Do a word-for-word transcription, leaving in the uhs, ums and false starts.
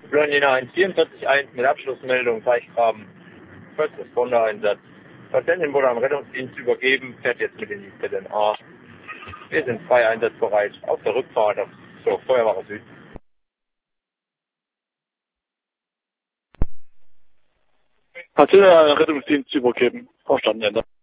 Blondina eins vierundvierzig eins mit Abschlussmeldung Teichgraben. First Responder Einsatz. Patientin wurde am Rettungsdienst übergeben, fährt jetzt mit in die Z N A. Wir sind frei einsatzbereit auf der Rückfahrt auf zur Feuerwache Süd. Patientin an den Rettungsdienst übergeben. Verstanden, Ende.